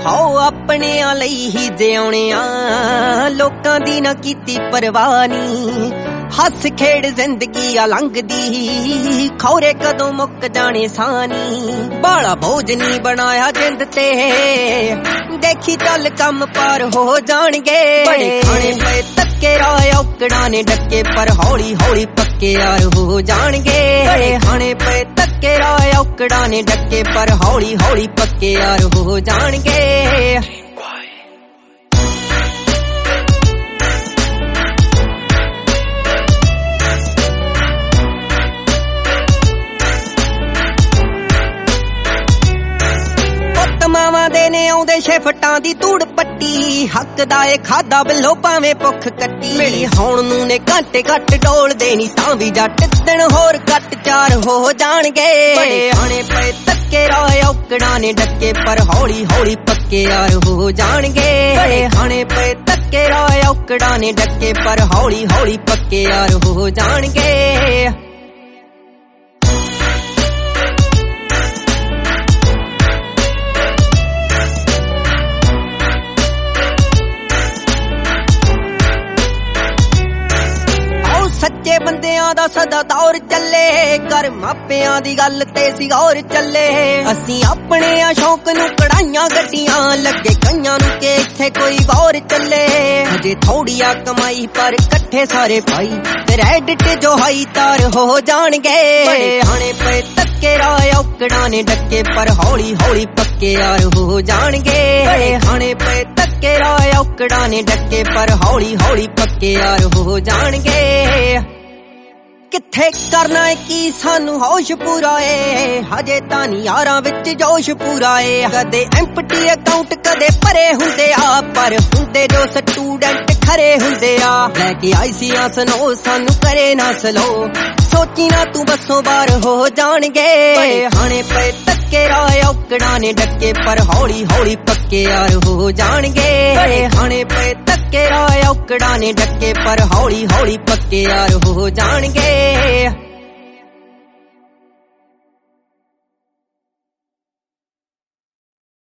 ਹੋ ਆਪਣਿਆਂ ਲਈ ਹੀ ਜਿਉਣੇ ਆ, ਲੋਕਾਂ ਦੀ ਨਾ ਕੀਤੀ ਪਰਵਾਹ ਨੀ। ਹੱਸ ਖੇਡ ਜ਼ਿੰਦਗੀ ਆ ਲੰਘਦੀ, ਖੌਰੇ ਕਦੋਂ ਮੁੱਕ ਜਾਣੇ ਸਾਨੀ। ਬਾਲਾ ਬੋਝ ਨੀ ਬਣਾਇਆ ਜਿੰਦ ਤੇ, ਦੇਖੀ ਚੱਲ ਕੰਮ ਪਾਰ ਹੋ ਜਾਣਗੇ। ਬੜੇ ਖਾਣੇ ਪਏ ਧੱਕੇ ਰਾਹ ਔਕੜਾਂ ਨੇ ਡੱਕੇ, ਪਰ ਹੌਲੀ ਹੌਲੀ ਪੱਕੇ ਯਾਰ ਹੋ ਜਾਣਗੇ। ਬੜੇ ਖਾਣੇ ਪਏ ਧੱਕੇ ਰਾਹ ਔਕੜਾਂ ਨੇ ਡੱਕੇ, ਪਰ ਹੌਲੀ ਹੌਲੀ ਪੱਕੇ ਯਾਰ ਹੋ ਜਾਣਗੇ। ਮਾਵਾਂ ਦੇ ਨੇ ਆਉਂਦੇ ਸ਼ਿਫਟਾਂ ਦੀ ਧੂੜ ਪੱਟੀ, ਹੱਕ ਦਾ ਏ ਖਾਦਾ ਬਿੱਲੋ ਭਾਵੇਂ ਭੁੱਖ ਕੱਟੀ। ਮਿਲੀ ਹੁਣ ਨੂੰ ਨੇ ਘੰਟੇ ਘੱਟ ਡੋਲਦੇ ਨੀ ਤਾਂ ਵੀ ਜੱਟ, ਦਿਨ ਹੋਰ ਘੱਟ ਚਾਰ ਹੋ ਜਾਣਗੇ। ਬੜੇ ਖਾਣੇ ਪਏ ਧੱਕੇ ਰਾਹ ਔਕੜਾਂ ਨੇ ਡੱਕੇ, ਪਰ ਹੌਲੀ ਹੌਲੀ ਪੱਕੇ ਯਾਰ ਹੋ ਜਾਣਗੇ। ਬੜੇ ਖਾਣੇ ਪਏ ਧੱਕੇ ਰਾਹ ਔਕੜਾਂ ਨੇ ਡੱਕੇ, ਪਰ ਹੌਲੀ ਹੌਲੀ ਪੱਕੇ ਯਾਰ ਹੋ ਜਾਣਗੇ। ਸੱਚੇ ਬੰਦਿਆਂ ਦਾ ਸਦਾ ਦੌਰ ਚੱਲੇ, ਕਰ ਮਾਪਿਆਂ ਦੀ ਗੱਲ ਤੇ ਸੀ ਗੌਰ ਚੱਲੇ। ਅਸੀਂ ਆਪਣੇ ਆ ਸ਼ੌਕ ਨੂੰ ਕੜਾਈਆਂ ਗੱਡੀਆਂ, ਲੱਗੇ ਕਈਆਂ ਨੂੰ ਕਿ ਇੱਥੇ ਕੋਈ ਗੌਰ ਚੱਲੇ। ਹਜੇ ਥੋੜੀ ਆ ਕਮਾਈ ਪਰ ਇਕੱਠੇ ਸਾਰੇ ਭਾਈ, ਕ੍ਰੈਡਿਟ ਜੋ ਹਾਈ ਤਾਰ ਹੋ ਜਾਣਗੇ। ਬੜੇ ਖਾਣੇ ਪਏ ਧੱਕੇ ਰਾਹ ਔਕੜਾਂ ਨੇ ਡੱਕੇ, ਪਰ ਹੌਲੀ ਹੌਲੀ ਪੱਕੇ ਯਾਰ ਹੋ ਜਾਣਗੇ। ਬੜੇ ਖਾਣੇ ਪਏ ਧੱਕੇ ਰਾਹ ਔਕੜਾਂ ਨੇ ਡੱਕੇ, ਪਰ ਹੌਲੀ ਹੌਲੀ ਪੱਕੇ ਯਾਰ ਹੋ ਜਾਣਗੇ। ਕਿੱਥੇ ਕਰਨਾ ਏ ਕੀ ਸਾਨੂੰ ਹੋਸ਼ ਪੂਰਾ ਏ, ਹਜੇ ਤਾਂ ਨੀ ਯਾਰਾਂ ਵਿੱਚ ਜੋਸ਼ ਪੂਰਾ ਏ। ਕਦੇ ਐਮਪਟੀ ਅਕਾਊਂਟ ਕਦੇ ਭਰੇ ਹੁੰਦੇ ਆ, ਪਰ ਹੁੰਦੇ ਜੋ ਸਟੂਡੈਂਟ ਖਰੇ ਹੁੰਦੇ ਆ। ਲੈ ਕੇ ਆਈ ਸੀ ਆਸਨੋ ਸਾਨੂੰ ਕਰੇ ਨਾ ਸਲੋ, ਸੋਚੀ ਨਾ ਤੂੰ ਬੱਸੋਂ ਬਾਹਰ ਹੋ ਜਾਣਗੇ। ਬੜੇ ਖਾਣੇ ਪਏ ਧੱਕੇ ਰਾਹ ਔਕੜਾਂ ਨੇ ਡੱਕੇ, ਪਰ ਹੌਲੀ ਹੌਲੀ ਪੱਕੇ ਯਾਰ ਹੋ ਜਾਣਗੇ। ਬੜੇ ਖਾਣੇ ਪਏ ਧੱਕੇ ਰਾਹ ਔਕੜਾਂ ਨੇ ਡੱਕੇ, ਪਰ ਹੌਲੀ ਹੌਲੀ ਪੱਕੇ ਯਾਰ ਹੋ ਜਾਣਗੇ।